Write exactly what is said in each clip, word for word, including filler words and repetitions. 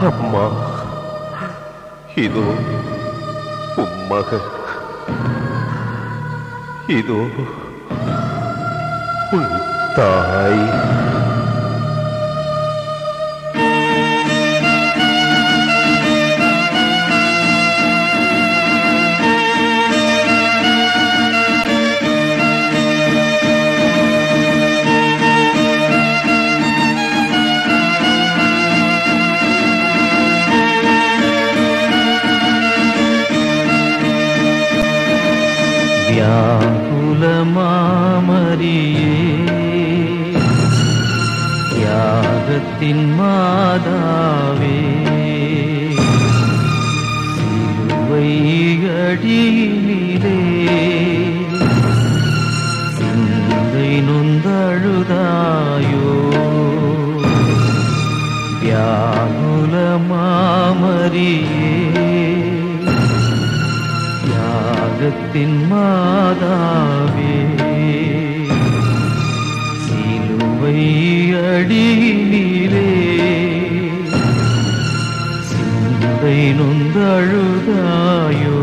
அம்மா, இதோ உம் மகன், இதோ உன் தாய். வியாகுலமாமரியே, தியாகத்தின் மாதாவே, சிலுவை அடியினிலே சிந்தை நொந்தழுதாயோ. வியாகுலமாமரியே, தியாகத்தின் மாதாவே, சிலுவை அடியினிலே சிந்தை நொந்தழுதாயோ.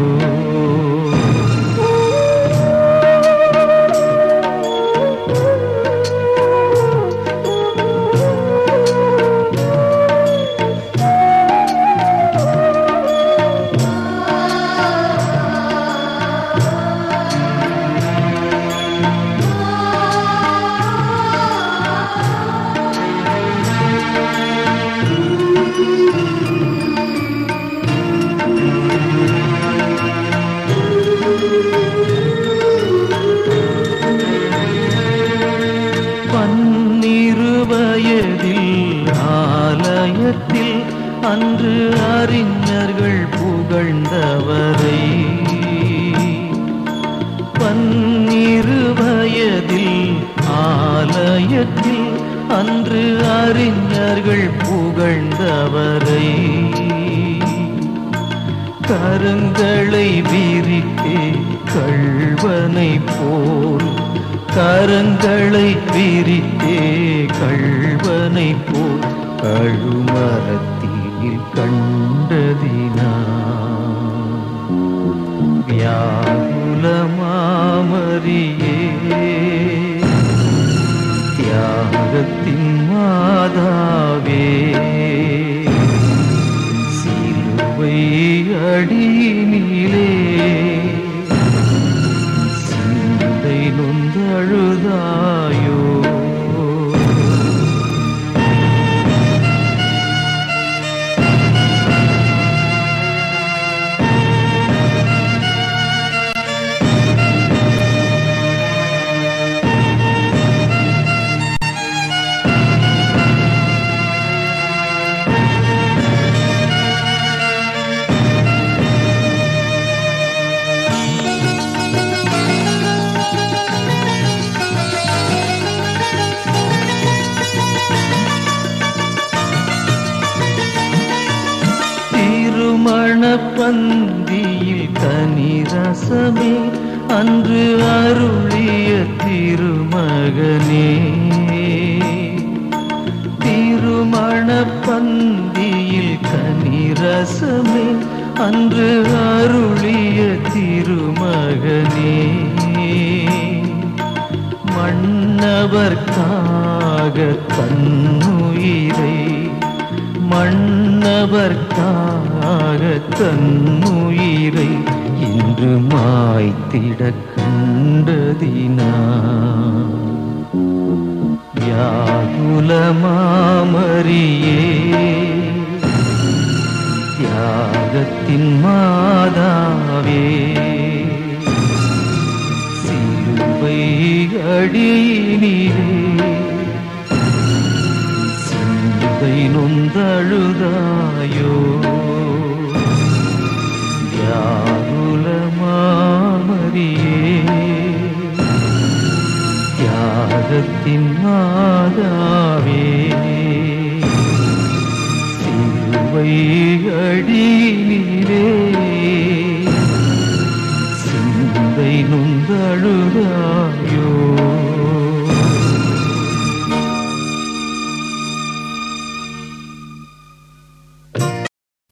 வயதில் ஆலயத்தில் அன்று அறிஞர்கள் புகழ்ந்தவரை, பன்னிரு வயதில் ஆலயத்தில் அன்று அறிஞர்கள் புகழ்ந்தவரை, கரங்களை விரித்தே கள்வனை போல், கரங்களை விரித்தே கள்வனை போல் கழுமரத்தில் கண்டதினா. வியாகுலமாமரியே, தியாகத்தின் மாதாவே, சிலுவை அடியினிலே சிந்தை நொந்தழுதாயோ. மணப்பந்தியில் கனிரசமே அன்று அருளிய திருமகனே, திருமணப்பந்தியில் கனிரசமே அன்று அருளிய திருமகனே, மன்னவர்க்காக தன்னுயிரை, மன்னவர்க்காக தன்னுயிரை இன்று மாய்த்திட கண்டதினா. வியாகுலமாமரியே, தியாகத்தின் மாதாவே, சிலுவை அடியினிலே சிந்தை நொந்தழுதாயோ. வியாகுலமாமரியே, தியாகத்தின் மாதாவே, சிலுவை அடியினிலே சிந்தை நொந்தழுதாயோ.